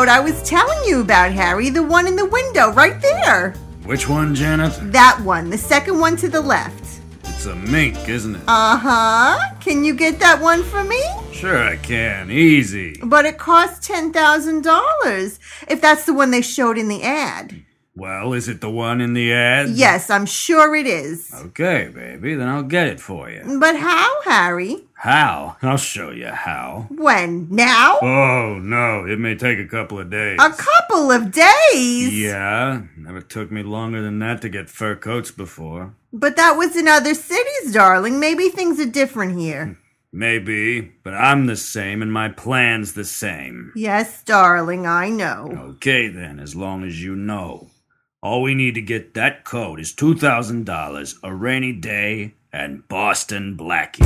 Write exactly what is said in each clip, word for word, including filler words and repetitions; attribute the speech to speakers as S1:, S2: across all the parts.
S1: coat I was telling you about, Harry. The one in the window, right there.
S2: Which one, Janet?
S1: That one, the second one to the left.
S2: It's a mink, isn't it?
S1: Uh-huh. Can you get that one for me?
S2: Sure I can. Easy.
S1: But it costs ten thousand dollars, if that's the one they showed in the ad.
S2: Well, is it the one in the ad?
S1: Yes, I'm sure it is.
S2: Okay, baby, then I'll get it for you.
S1: But how, Harry?
S2: How? I'll show you how.
S1: When? Now?
S2: Oh, no, it may take a couple of days.
S1: A couple of days?
S2: Yeah, never took me longer than that to get fur coats before.
S1: But that was in other cities, darling. Maybe things are different here.
S2: Maybe, but I'm the same and my plan's the same.
S1: Yes, darling, I know.
S2: Okay, then, as long as you know. All we need to get that coat is two thousand dollars, a rainy day, and Boston Blackie.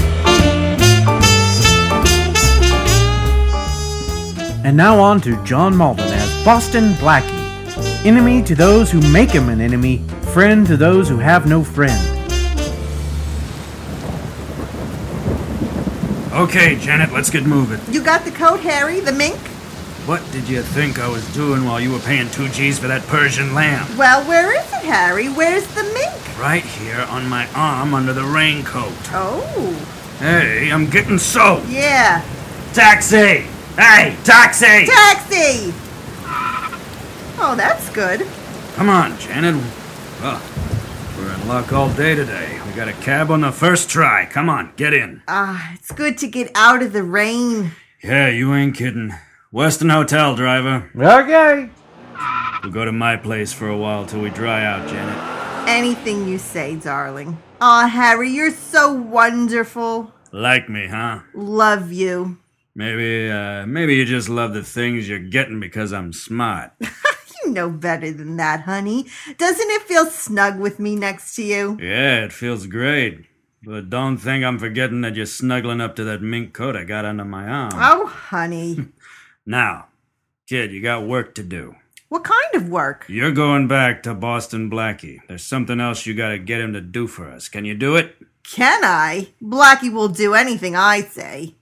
S3: And now on to John Malden as Boston Blackie. Enemy to those who make him an enemy, friend to those who have no friend.
S2: Okay, Janet, let's get moving.
S1: You got the coat, Harry? The mink?
S2: What did you think I was doing while you were paying two G's for that Persian lamb?
S1: Well, where is it, Harry? Where's the mink?
S2: Right here on my arm under the raincoat.
S1: Oh.
S2: Hey, I'm getting soaked.
S1: Yeah.
S2: Taxi! Hey, taxi!
S1: Taxi! Oh, that's good.
S2: Come on, Janet. Well, we're in luck all day today. We got a cab on the first try. Come on, get in.
S1: Ah, it's good to get out of the rain.
S2: Yeah, you ain't kidding. Weston Hotel, driver.
S3: Okay.
S2: We'll go to my place for a while till we dry out, Janet.
S1: Anything you say, darling. Aw, Harry, you're so wonderful.
S2: Like me, huh?
S1: Love you.
S2: Maybe, uh, maybe you just love the things you're getting because I'm smart.
S1: You know better than that, honey. Doesn't it feel snug with me next to you?
S2: Yeah, it feels great. But don't think I'm forgetting that you're snuggling up to that mink coat I got under my arm.
S1: Oh, honey.
S2: Now, kid, you got work to do.
S1: What kind of work?
S2: You're going back to Boston Blackie. There's something else you gotta get him to do for us. Can you do it?
S1: Can I? Blackie will do anything I say.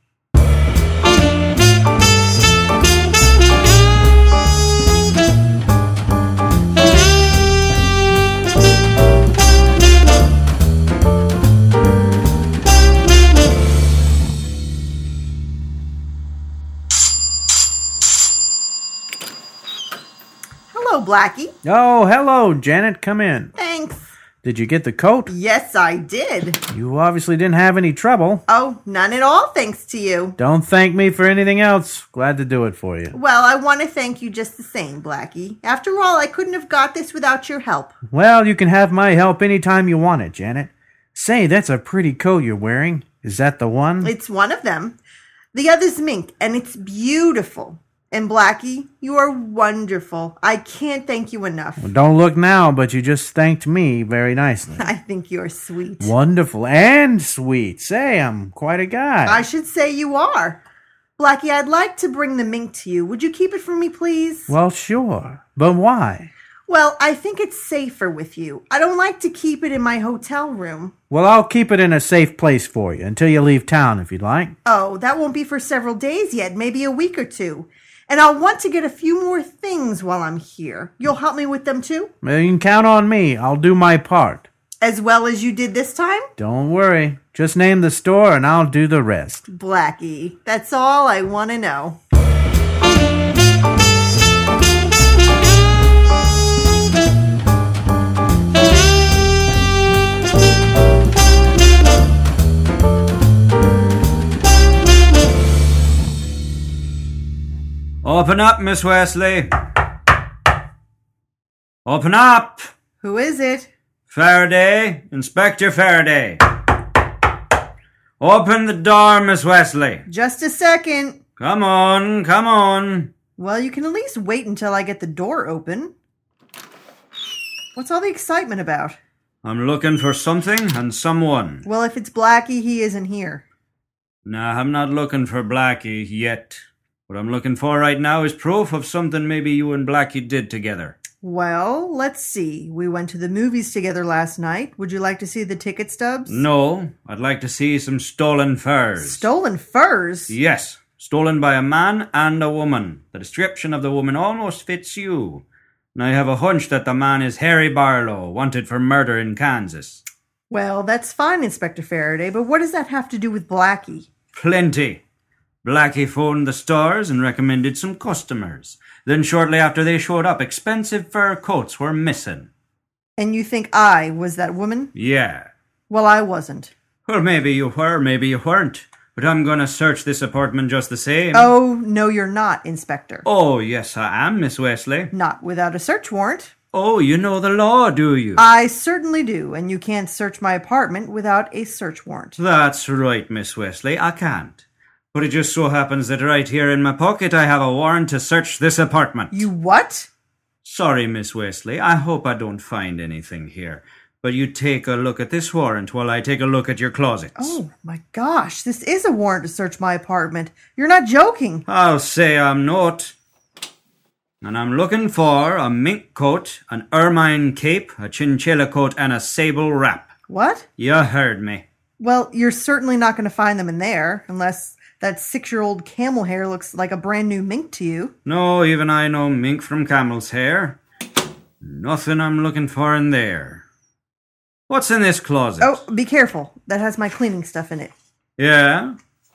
S1: Hello, Blackie.
S3: Oh, hello, Janet. Come in.
S1: Thanks.
S3: Did you get the coat?
S1: Yes, I did.
S3: You obviously didn't have any trouble.
S1: Oh, none at all, thanks to you.
S3: Don't thank me for anything else. Glad to do it for you.
S1: Well, I want to thank you just the same, Blackie. After all, I couldn't have got this without your help.
S3: Well, you can have my help anytime you want it, Janet. Say, that's a pretty coat you're wearing. Is that the one?
S1: It's one of them. The other's mink, and it's beautiful. And Blackie, you are wonderful. I can't thank you enough.
S3: Well, don't look now, but you just thanked me very nicely.
S1: I think you're sweet.
S3: Wonderful and sweet. Say, I'm quite a guy.
S1: I should say you are. Blackie, I'd like to bring the mink to you. Would you keep it for me, please?
S3: Well, sure. But why?
S1: Well, I think it's safer with you. I don't like to keep it in my hotel room.
S3: Well, I'll keep it in a safe place for you until you leave town, if you'd like.
S1: Oh, that won't be for several days yet, maybe a week or two. And I'll want to get a few more things while I'm here. You'll help me with them too?
S3: Well, you can count on me. I'll do my part.
S1: As well as you did this time?
S3: Don't worry. Just name the store and I'll do the rest.
S1: Blackie, that's all I want to know.
S2: Open up, Miss Wesley. Open up.
S1: Who is it?
S2: Faraday, Inspector Faraday. Open the door, Miss Wesley.
S1: Just a second.
S2: Come on, come on.
S1: Well, you can at least wait until I get the door open. What's all the excitement about?
S2: I'm looking for something and someone.
S1: Well, if it's Blackie, he isn't here.
S2: Nah, I'm not looking for Blackie yet. What I'm looking for right now is proof of something maybe you and Blackie did together.
S1: Well, let's see. We went to the movies together last night. Would you like to see the ticket stubs?
S2: No, I'd like to see some stolen furs.
S1: Stolen furs?
S2: Yes, Stolen by a man and a woman. The description of the woman almost fits you. And I have a hunch that the man is Harry Barlow, wanted for murder in Kansas.
S1: Well, that's fine, Inspector Faraday, but what does that have to do with Blackie?
S2: Plenty. Blackie phoned the stores and recommended some customers. Then shortly after they showed up, expensive fur coats were missing.
S1: And you think I was that woman?
S2: Yeah.
S1: Well, I wasn't.
S2: Well, maybe you were, maybe you weren't. But I'm going to search this apartment just the same.
S1: Oh, no, you're not, Inspector.
S2: Oh, yes, I am, Miss Wesley.
S1: Not without a search warrant.
S2: Oh, you know the law, do you?
S1: I certainly do, and you can't search my apartment without a search warrant.
S2: That's right, Miss Wesley, I can't. But it just so happens that right here in my pocket I have a warrant to search this apartment.
S1: You what?
S2: Sorry, Miss Wesley, I hope I don't find anything here. But you take a look at this warrant while I take a look at your closets.
S1: Oh, my gosh, this is a warrant to search my apartment. You're not joking.
S2: I'll say I'm not. And I'm looking for a mink coat, an ermine cape, a chinchilla coat, and a sable wrap.
S1: What?
S2: You heard me.
S1: Well, you're certainly not going to find them in there, unless that six-year-old camel hair looks like a brand new mink to you.
S2: No, even I know mink from camel's hair. Nothing I'm looking for in there. What's in this closet?
S1: Oh, be careful. That has my cleaning stuff in it.
S2: Yeah?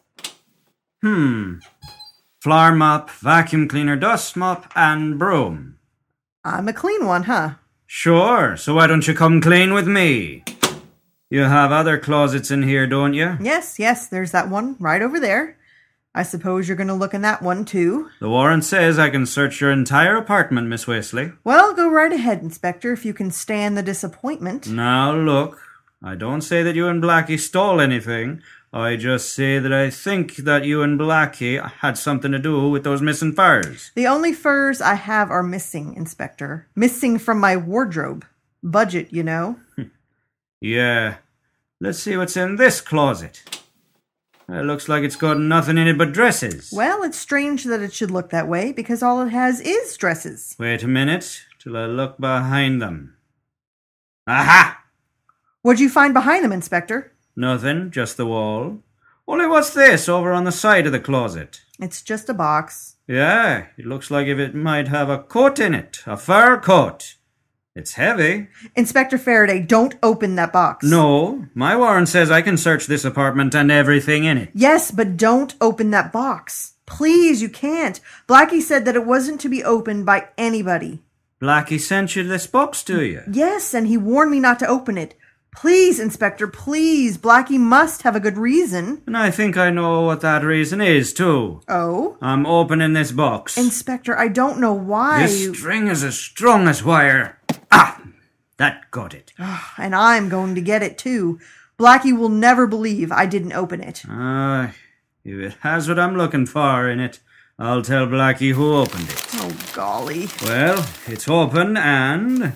S2: Hmm. Floor mop, vacuum cleaner, dust mop, and broom.
S1: I'm a clean one, huh?
S2: Sure, so why don't you come clean with me? You have other closets in here, don't you?
S1: Yes, yes, there's that one right over there. I suppose you're going to look in that one, too.
S2: The warrant says I can search your entire apartment, Miss Wesley.
S1: Well, go right ahead, Inspector, if you can stand the disappointment.
S2: Now, look, I don't say that you and Blackie stole anything. I just say that I think that you and Blackie had something to do with those missing furs.
S1: The only furs I have are missing, Inspector. Missing from my wardrobe. Budget, you know.
S2: Yeah. Let's see what's in this closet. It looks like it's got nothing in it but dresses.
S1: Well, it's strange that it should look that way, because all it has is dresses.
S2: Wait a minute, till I look behind them. Aha!
S1: What'd you find behind them, Inspector?
S2: Nothing, just the wall. Only what's this over on the side of the closet?
S1: It's just a box.
S2: Yeah, it looks like if it might have a coat in it, a fur coat. It's heavy.
S1: Inspector Faraday, don't open that box.
S2: No, my warrant says I can search this apartment and everything in it.
S1: Yes, but don't open that box. Please, you can't. Blackie said that it wasn't to be opened by anybody.
S2: Blackie sent you this box, do you?
S1: Yes, and he warned me not to open it. Please, Inspector, please. Blackie must have a good reason.
S2: And I think I know what that reason is, too.
S1: Oh?
S2: I'm opening this box.
S1: Inspector, I don't know why
S2: This
S1: you...
S2: string is as strong as wire. Ah! That got it.
S1: And I'm going to get it, too. Blackie will never believe I didn't open it.
S2: Ah, uh, if it has what I'm looking for in it, I'll tell Blackie who opened it.
S1: Oh, golly.
S2: Well, it's open and...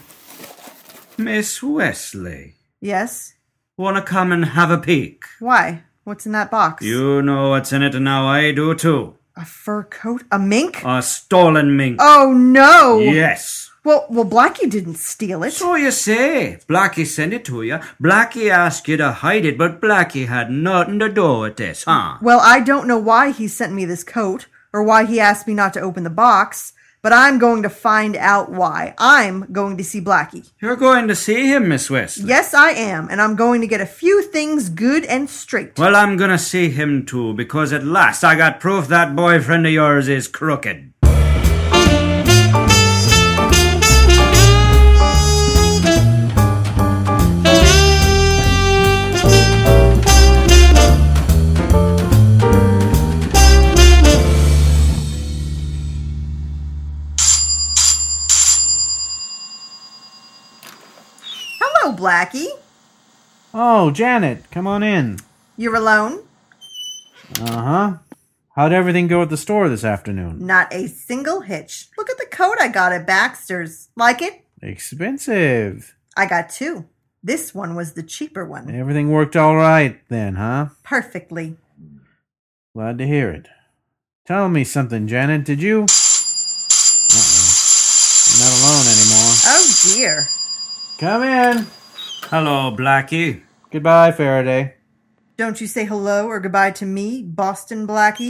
S2: Miss Wesley.
S1: Yes?
S2: Wanna come and have a peek?
S1: Why? What's in that box?
S2: You know what's in it, and now I do too.
S1: A fur coat? A mink?
S2: A stolen mink.
S1: Oh, no!
S2: Yes.
S1: Well, well, Blackie didn't steal it.
S2: So you say. Blackie sent it to you. Blackie asked you to hide it, but Blackie had nothing to do with this, huh?
S1: Well, I don't know why he sent me this coat, or why he asked me not to open the box, but I'm going to find out why. I'm going to see Blackie.
S2: You're going to see him, Miss Wesley?
S1: Yes, I am, and I'm going to get a few things good and straight.
S2: Well, I'm going to see him too, because at last I got proof that boyfriend of yours is crooked.
S1: Hello, Blackie.
S3: Oh, Janet, come on in.
S1: You're alone?
S3: Uh-huh. How'd everything go at the store this afternoon?
S1: Not a single hitch. Look at the coat I got at Baxter's. Like it?
S3: Expensive.
S1: I got two. This one was the cheaper one.
S3: Everything worked all right then, huh?
S1: Perfectly.
S3: Glad to hear it. Tell me something, Janet. Did you... Uh-oh. I'm not alone anymore.
S1: Oh, dear.
S3: Come in.
S2: Hello, Blackie.
S3: Goodbye, Faraday.
S1: Don't you say hello or goodbye to me, Boston Blackie?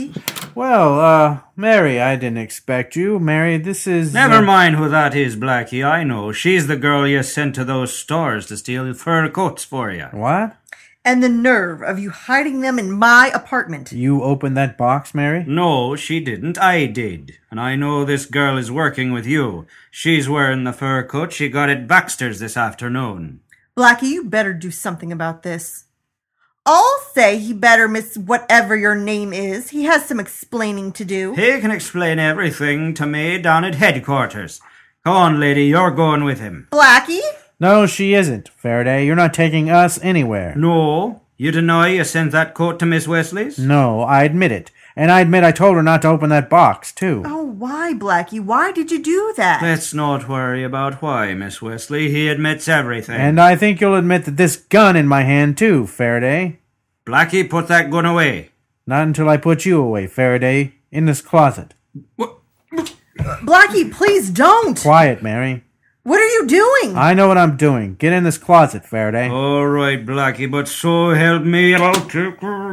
S3: Well, uh, Mary, I didn't expect you. Mary, this is...
S2: Never
S3: uh,
S2: mind who that is, Blackie, I know. She's the girl you sent to those stores to steal fur coats for you.
S3: What?
S1: And the nerve of you hiding them in my apartment.
S3: You opened that box, Mary?
S2: No, she didn't. I did. And I know this girl is working with you. She's wearing the fur coat she got at Baxter's this afternoon.
S1: Blackie, you better do something about this. I'll say he better, Miss whatever your name is. He has some explaining to do.
S2: He can explain everything to me down at headquarters. Come on, lady, you're going with him.
S1: Blackie?
S3: No, she isn't, Faraday. You're not taking us anywhere.
S2: No? You deny you sent that coat to Miss Wesley's?
S3: No, I admit it. And I admit I told her not to open that box, too.
S1: Oh, why, Blackie? Why did you do that?
S2: Let's not worry about why, Miss Wesley. He admits everything.
S3: And I think you'll admit that this gun in my hand, too, Faraday.
S2: Blackie, put that gun away.
S3: Not until I put you away, Faraday. In this closet.
S2: What?
S1: Blackie, please don't.
S3: Quiet, Mary.
S1: What are you doing?
S3: I know what I'm doing. Get in this closet, Faraday.
S2: All right, Blackie, but so help me, I'll take...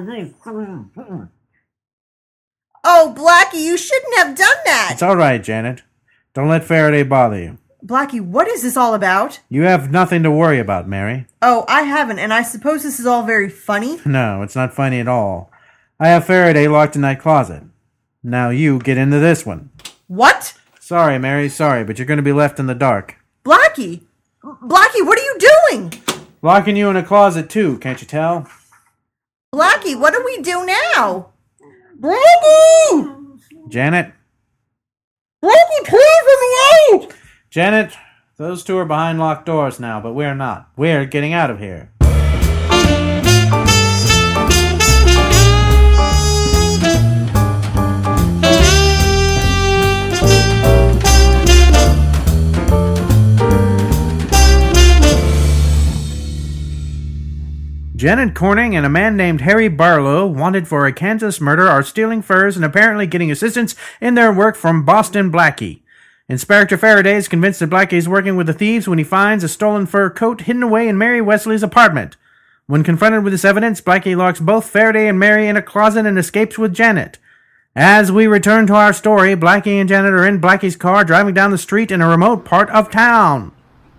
S1: Oh, Blackie, you shouldn't have done that.
S3: It's all right, Janet. Don't let Faraday bother you.
S1: Blackie, what is this all about?
S3: You have nothing to worry about, Mary.
S1: Oh, I haven't, and I suppose this is all very funny?
S3: No, it's not funny at all. I have Faraday locked in that closet. Now you get into this one.
S1: What?
S3: Sorry, Mary, sorry, but you're going to be left in the dark.
S1: Blackie! Blackie, what are you doing?
S3: Locking you in a closet, too, can't you tell?
S1: Blackie, what do we do now? Blackie!
S3: Janet?
S1: Blackie, please let me out!
S3: Janet, those two are behind locked doors now, but we're not. We're getting out of here. Janet Corning and a man named Harry Barlow, wanted for a Kansas murder, are stealing furs and apparently getting assistance in their work from Boston Blackie. Inspector Faraday is convinced that Blackie is working with the thieves when he finds a stolen fur coat hidden away in Mary Wesley's apartment. When confronted with this evidence, Blackie locks both Faraday and Mary in a closet and escapes with Janet. As we return to our story, Blackie and Janet are in Blackie's car driving down the street in a remote part of town.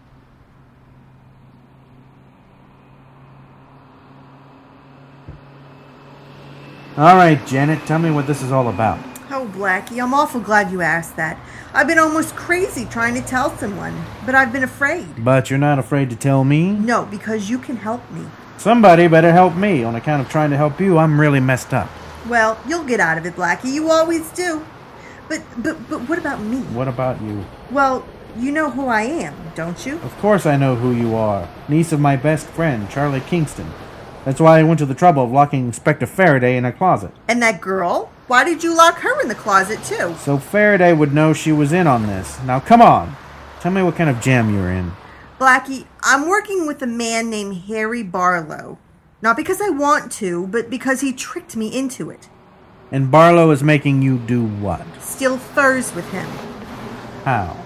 S3: All right, Janet, tell me what this is all about.
S1: Oh, Blackie, I'm awful glad you asked that. I've been almost crazy trying to tell someone, but I've been afraid.
S3: But you're not afraid to tell me?
S1: No, because you can help me.
S3: Somebody better help me. On account of trying to help you, I'm really messed up.
S1: Well, you'll get out of it, Blackie. You always do. But, but, but what about me?
S3: What about you?
S1: Well, you know who I am, don't you?
S3: Of course I know who you are. Niece of my best friend, Charlie Kingston. That's why I went to the trouble of locking Inspector Faraday in a closet.
S1: And that girl? Why did you lock her in the closet, too?
S3: So Faraday would know she was in on this. Now, come on. Tell me what kind of jam you're in.
S1: Blackie, I'm working with a man named Harry Barlow. Not because I want to, but because he tricked me into it.
S3: And Barlow is making you do what?
S1: Steal furs with him.
S3: How?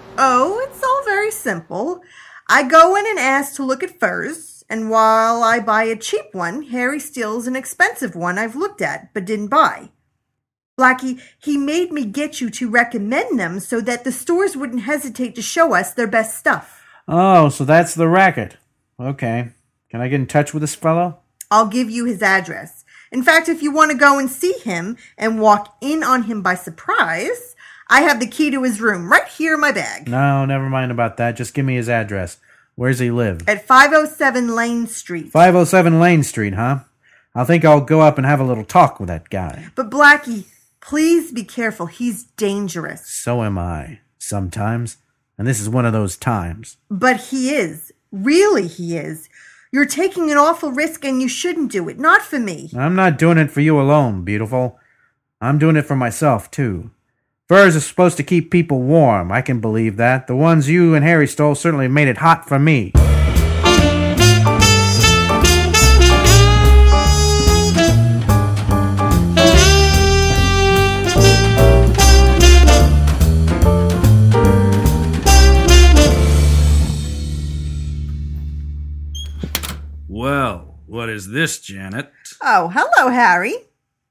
S1: Oh, it's all very simple. I go in and ask to look at furs, and while I buy a cheap one, Harry steals an expensive one I've looked at but didn't buy. Blackie, he made me get you to recommend them so that the stores wouldn't hesitate to show us their best stuff.
S3: Oh, so that's the racket. Okay. Can I get in touch with this fellow?
S1: I'll give you his address. In fact, if you want to go and see him and walk in on him by surprise, I have the key to his room right here in my bag.
S3: No, never mind about that. Just give me his address. Where's he live?
S1: At five oh seven Lane Street.
S3: five oh seven Lane Street, huh? I think I'll go up and have a little talk with that guy.
S1: But Blackie, please be careful. He's dangerous.
S3: So am I. Sometimes. And this is one of those times.
S1: But he is. Really, he is. You're taking an awful risk and you shouldn't do it. Not for me.
S3: I'm not doing it for you alone, beautiful. I'm doing it for myself, too. Furs are supposed to keep people warm. I can believe that. The ones you and Harry stole certainly made it hot for me.
S2: Well, what is this, Janet?
S1: Oh, hello, Harry.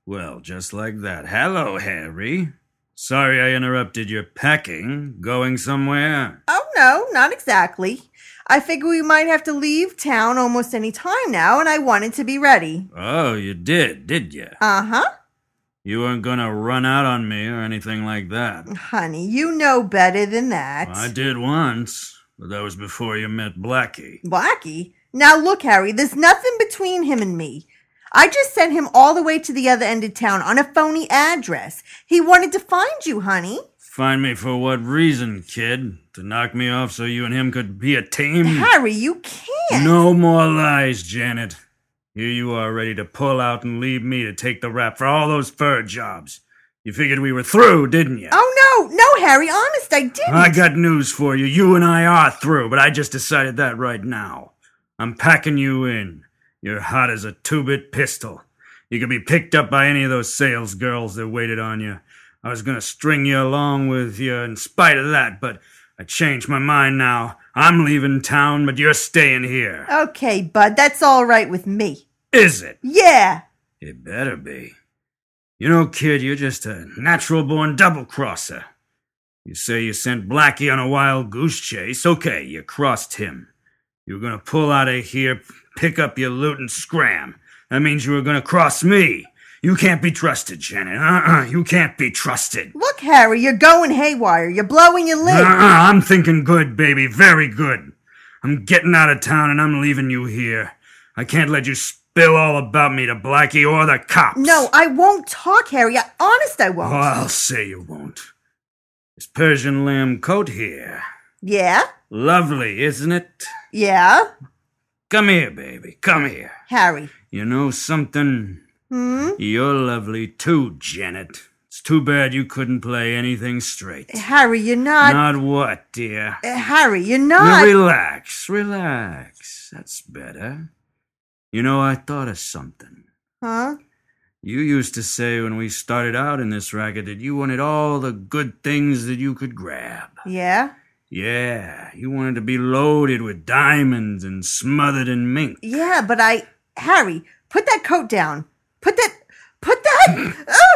S2: Well, just like that. Hello, Harry. Sorry I interrupted your packing. Going somewhere?
S1: Oh, no, not exactly. I figure we might have to leave town almost any time now, and I wanted to be ready.
S2: Oh, you did, did you?
S1: Uh-huh.
S2: You weren't gonna run out on me or anything like that.
S1: Honey, you know better than that.
S2: I did once, but that was before you met Blackie.
S1: Blackie? Now look, Harry, there's nothing between him and me. I just sent him all the way to the other end of town on a phony address. He wanted to find you, honey.
S2: Find me for what reason, kid? To knock me off so you and him could be a team?
S1: Harry, you can't.
S2: No more lies, Janet. Here you are ready to pull out and leave me to take the rap for all those fur jobs. You figured we were through, didn't you?
S1: Oh, no, no, Harry, honest, I didn't.
S2: I got news for you. You and I are through, but I just decided that right now. I'm packing you in. You're hot as a two-bit pistol. You could be picked up by any of those sales girls that waited on you. I was going to string you along with you in spite of that, but I changed my mind now. I'm leaving town, but you're staying here.
S1: Okay, bud, that's all right with me.
S2: Is it?
S1: Yeah.
S2: It better be. You know, kid, you're just a natural-born double-crosser. You say you sent Blackie on a wild goose chase. Okay, you crossed him. You were going to pull out of here, pick up your loot, and scram. That means you were going to cross me. You can't be trusted, Janet. Uh-uh, you can't be trusted.
S1: Look, Harry, you're going haywire. You're blowing your lid.
S2: Uh-uh, I'm thinking good, baby, very good. I'm getting out of town and I'm leaving you here. I can't let you spill all about me to Blackie or the cops.
S1: No, I won't talk, Harry. I, honest, I won't.
S2: Oh, I'll say you won't. This Persian lamb coat here.
S1: Yeah?
S2: Lovely, isn't it?
S1: Yeah?
S2: Come here, baby, come here.
S1: Harry.
S2: You know something?
S1: Hmm?
S2: You're lovely too, Janet. It's too bad you couldn't play anything straight.
S1: Harry, you're not...
S2: Not what, dear?
S1: Uh, Harry, you're
S2: Now
S1: not...
S2: relax, relax. That's better. You know, I thought of something.
S1: Huh?
S2: You used to say when we started out in this racket that you wanted all the good things that you could grab.
S1: Yeah?
S2: Yeah, you wanted to be loaded with diamonds and smothered in mink.
S1: Yeah, but I... Harry, put that coat down. Put that... Put that...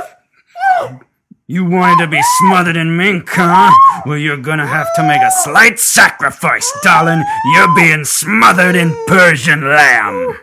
S1: oh!
S2: You wanted to be smothered in mink, huh? Well, you're gonna have to make a slight sacrifice, darling. You're being smothered in Persian lamb.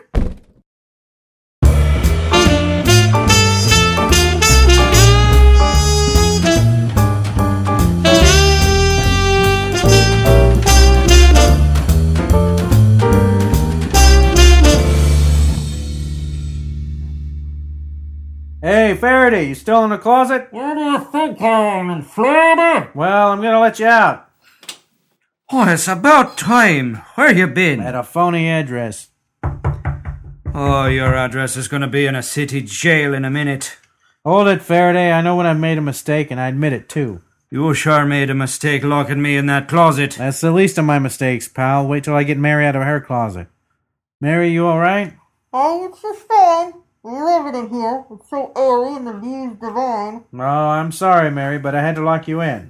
S3: Hey, Faraday, you still in the closet?
S4: Where do you think I am, in Florida?
S3: Well, I'm gonna let you out.
S2: Oh, it's about time. Where you been?
S3: At a phony address.
S2: Oh, your address is gonna be in a city jail in a minute.
S3: Hold it, Faraday. I know when I've made a mistake, and I admit it, too.
S2: You sure made a mistake locking me in that closet.
S3: That's the least of my mistakes, pal. Wait till I get Mary out of her closet. Mary, you all right?
S1: Oh, it's just fine. We love it in here. It's so airy and the view's divine.
S3: Oh, I'm sorry, Mary, but I had to lock you in.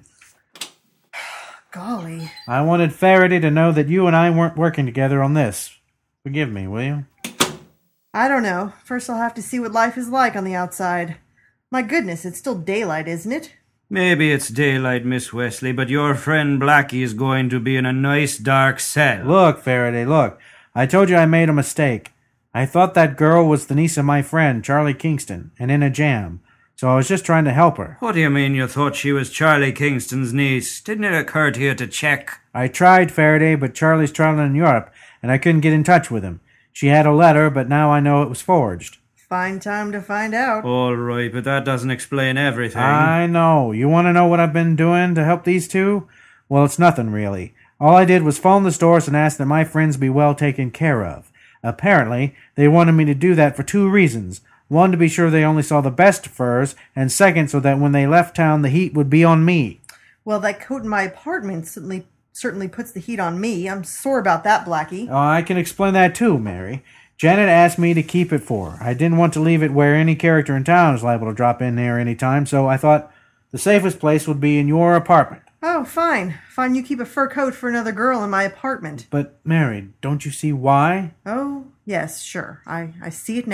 S1: Golly.
S3: I wanted Faraday to know that you and I weren't working together on this. Forgive me, will you?
S1: I don't know. First I'll have to see what life is like on the outside. My goodness, it's still daylight, isn't it?
S2: Maybe it's daylight, Miss Wesley, but your friend Blackie is going to be in a nice dark cell.
S3: Look, Faraday, look. I told you I made a mistake. I thought that girl was the niece of my friend, Charlie Kingston, and in a jam. So I was just trying to help her.
S2: What do you mean you thought she was Charlie Kingston's niece? Didn't it occur to you to check?
S3: I tried, Faraday, but Charlie's traveling in Europe, and I couldn't get in touch with him. She had a letter, but now I know it was forged.
S1: Fine time to find out.
S2: All right, but that doesn't explain everything.
S3: I know. You want to know what I've been doing to help these two? Well, it's nothing, really. All I did was phone the stores and ask that my friends be well taken care of. Apparently, they wanted me to do that for two reasons. One, to be sure they only saw the best furs, and second, so that when they left town, the heat would be on me.
S1: Well, that coat in my apartment certainly certainly puts the heat on me. I'm sore about that, Blackie.
S3: Oh, I can explain that too, Mary. Janet asked me to keep it for her. I didn't want to leave it where any character in town is liable to drop in there any time, so I thought the safest place would be in your apartment.
S1: Oh, fine. Fine, you keep a fur coat for another girl in my apartment.
S3: But, Mary, don't you see why?
S1: Oh, yes, sure. I, I see it now.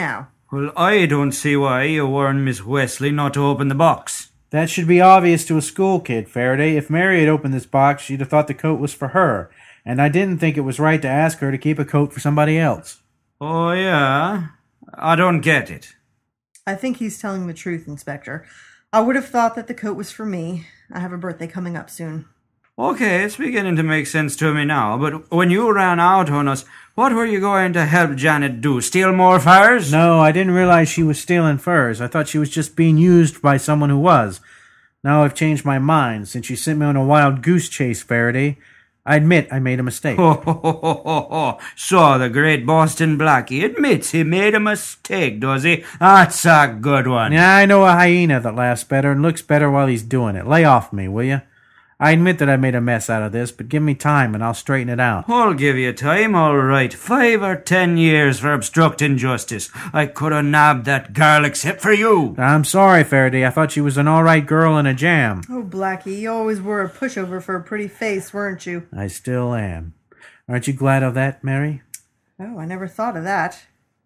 S2: Well, I don't see why you warned Miss Wesley not to open the box.
S3: That should be obvious to a school kid, Faraday. If Mary had opened this box, she'd have thought the coat was for her, and I didn't think it was right to ask her to keep a coat for somebody else.
S2: Oh, yeah? I don't get it.
S1: I think he's telling the truth, Inspector. I would have thought that the coat was for me. I have a birthday coming up soon.
S2: Okay, it's beginning to make sense to me now, but when you ran out on us, what were you going to help Janet do? Steal more furs?
S3: No, I didn't realize she was stealing furs. I thought she was just being used by someone who was. Now I've changed my mind since you sent me on a wild goose chase, Faraday. I admit I made a mistake.
S2: Ho, ho, ho, ho, ho, ho. So the great Boston Blackie admits he made a mistake, does he? That's a good one.
S3: Yeah, I know a hyena that laughs better and looks better while he's doing it. Lay off me, will you? I admit that I made a mess out of this, but give me time and I'll straighten it out.
S2: I'll give you time, all right. Five or ten years for obstructing justice. I could have nabbed that girl except for you.
S3: I'm sorry, Faraday. I thought she was an all-right girl in a jam.
S1: Oh, Blackie, you always were a pushover for a pretty face, weren't you?
S3: I still am. Aren't you glad of that, Mary?
S1: Oh, I never thought of that.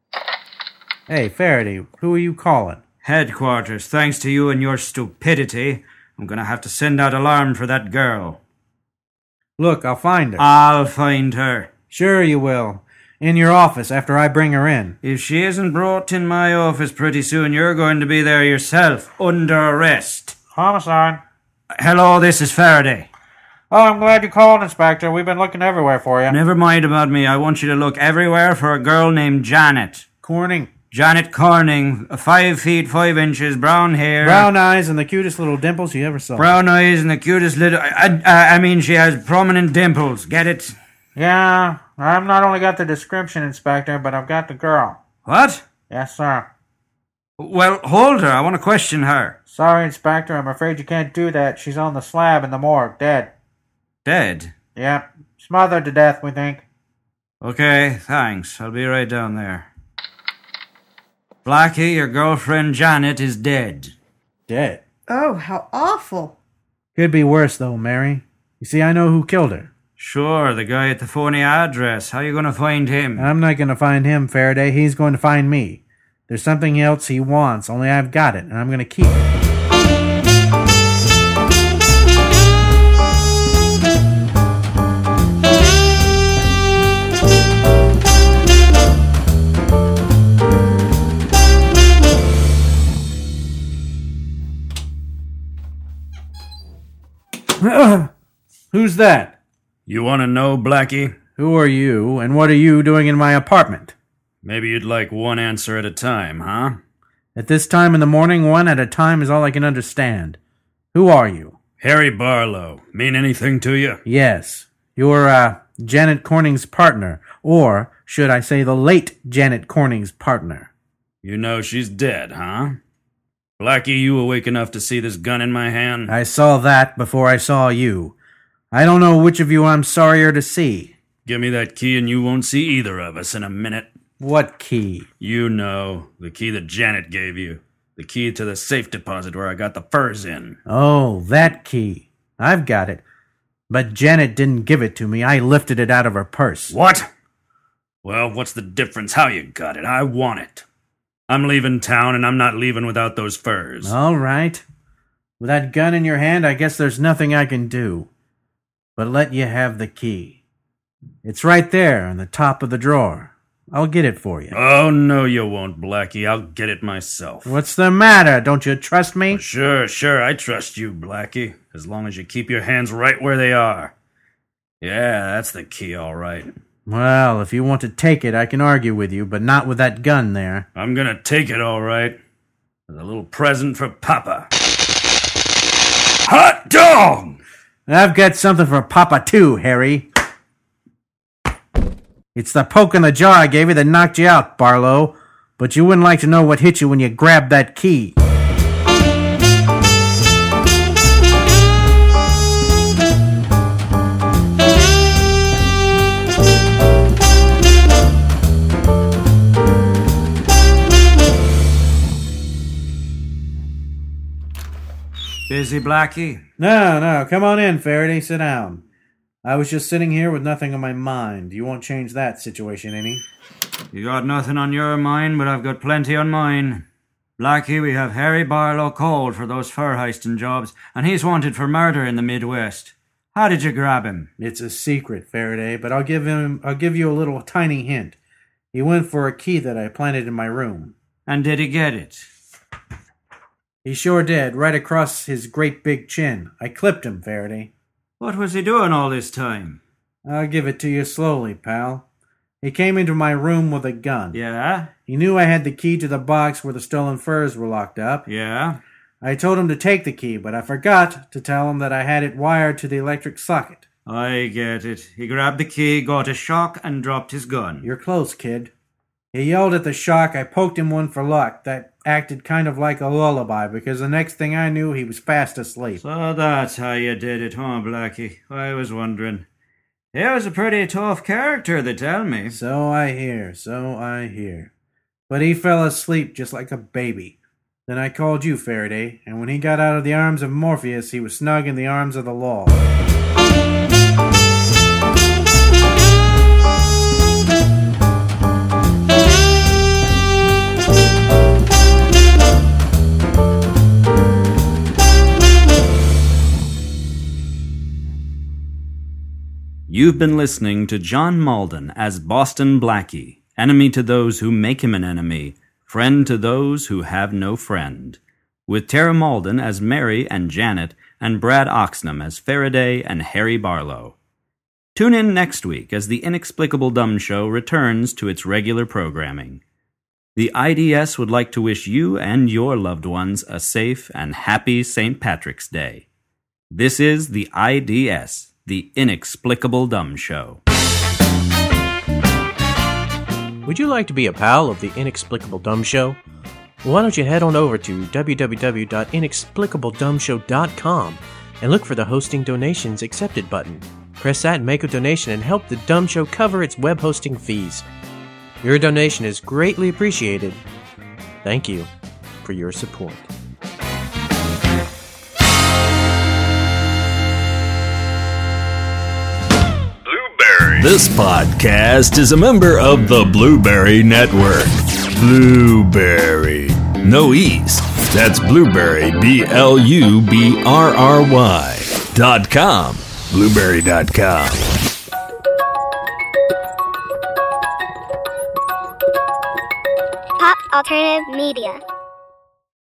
S3: Hey, Faraday, who are you calling?
S2: Headquarters, thanks to you and your stupidity, I'm gonna have to send out alarm for that girl.
S3: Look, I'll find her.
S2: I'll find her.
S3: Sure you will. In your office after I bring her in.
S2: If she isn't brought in my office pretty soon, you're going to be there yourself, under arrest.
S3: Homicide.
S2: Hello, this is Faraday.
S3: Oh, I'm glad you called, Inspector. We've been looking everywhere for you.
S2: Never mind about me. I want you to look everywhere for a girl named Janet.
S3: Corning.
S2: Janet Corning, five feet five inches, brown hair.
S3: Brown eyes and the cutest little dimples you ever saw.
S2: Brown eyes and the cutest little... I, I, I mean, she has prominent dimples. Get it?
S3: Yeah, I've not only got the description, Inspector, but I've got the girl.
S2: What?
S3: Yes, sir.
S2: Well, hold her. I want to question her.
S3: Sorry, Inspector. I'm afraid you can't do that. She's on the slab in the morgue, dead.
S2: Dead?
S3: Yep. Smothered to death, we think.
S2: Okay, thanks. I'll be right down there. Blackie, your girlfriend Janet is dead.
S3: Dead?
S1: Oh, how awful.
S3: Could be worse, though, Mary. You see, I know who killed her.
S2: Sure, the guy at the phony address. How you going to find him?
S3: I'm not going to find him, Faraday. He's going to find me. There's something else he wants, only I've got it, and I'm going to keep it. Who's that?
S2: You want to know, Blackie?
S3: Who are you, and what are you doing in my apartment?
S2: Maybe you'd like one answer at a time, huh?
S3: At this time in the morning, one at a time is all I can understand. Who are you?
S2: Harry Barlow. Mean anything to you?
S3: Yes. You're, uh, Janet Corning's partner. Or, should I say, the late Janet Corning's partner.
S2: You know she's dead, huh? Blackie, you awake enough to see this gun in my hand?
S3: I saw that before I saw you. I don't know which of you I'm sorrier to see.
S2: Give me that key and you won't see either of us in a minute.
S3: What key?
S2: You know, the key that Janet gave you. The key to the safe deposit where I got the furs in.
S3: Oh, that key. I've got it. But Janet didn't give it to me. I lifted it out of her purse.
S2: What? Well, what's the difference how you got it? I want it. I'm leaving town, and I'm not leaving without those furs.
S3: All right. With that gun in your hand, I guess there's nothing I can do. But let you have the key. It's right there on the top of the drawer. I'll get it for you.
S2: Oh, no you won't, Blackie. I'll get it myself.
S3: What's the matter? Don't you trust me?
S2: Well, sure, sure, I trust you, Blackie. As long as you keep your hands right where they are. Yeah, that's the key, all right.
S3: Well, if you want to take it, I can argue with you, but not with that gun there.
S2: I'm gonna take it, all right. As a little present for Papa. Hot dog!
S3: I've got something for Papa, too, Harry. It's the poke in the jaw I gave you that knocked you out, Barlow. But you wouldn't like to know what hit you when you grabbed that key.
S2: Busy, Blackie?
S3: No, no, come on in, Faraday. Sit down. I was just sitting here with nothing on my mind. You won't change that situation any.
S2: You got nothing on your mind, but I've got plenty on mine. Blackie, we have Harry Barlow called for those fur heisting jobs, and he's wanted for murder in the Midwest. How did you grab him?
S3: It's a secret, Faraday, but I'll give him I'll give you a little tiny hint. He went for a key that I planted in my room.
S2: And did he get it?
S3: He sure did, right across his great big chin. I clipped him, Faraday.
S2: What was he doing all this time?
S3: I'll give it to you slowly, pal. He came into my room with a gun.
S2: Yeah?
S3: He knew I had the key to the box where the stolen furs were locked up.
S2: Yeah?
S3: I told him to take the key, but I forgot to tell him that I had it wired to the electric socket.
S2: I get it. He grabbed the key, got a shock, and dropped his gun.
S3: You're close, kid. He yelled at the shock. I poked him one for luck. That acted kind of like a lullaby, because the next thing I knew, he was fast asleep.
S2: So that's how you did it, huh, Blackie? I was wondering. He was a pretty tough character, they tell me.
S3: So I hear, so I hear. But he fell asleep just like a baby. Then I called you, Faraday, and when he got out of the arms of Morpheus, he was snug in the arms of the law.
S5: You've been listening to John Malden as Boston Blackie, enemy to those who make him an enemy, friend to those who have no friend, with Tara Malden as Mary and Janet, and Brad Oxnam as Faraday and Harry Barlow. Tune in next week as the Inexplicable Dumb Show returns to its regular programming. The I D S would like to wish you and your loved ones a safe and happy Saint Patrick's Day. This is the I D S, the Inexplicable Dumb Show.
S6: Would you like to be a pal of the Inexplicable Dumb Show? Well, why don't you head on over to w w w dot inexplicable dumb show dot com and look for the Hosting Donations Accepted button. Press that and make a donation and help the Dumb Show cover its web hosting fees. Your donation is greatly appreciated. Thank you for your support.
S7: This podcast is a member of the Blueberry Network. Blueberry. No E's. That's Blueberry, B L U B R R Y dot com. Blueberry dot com.
S8: Pop Alternative Media.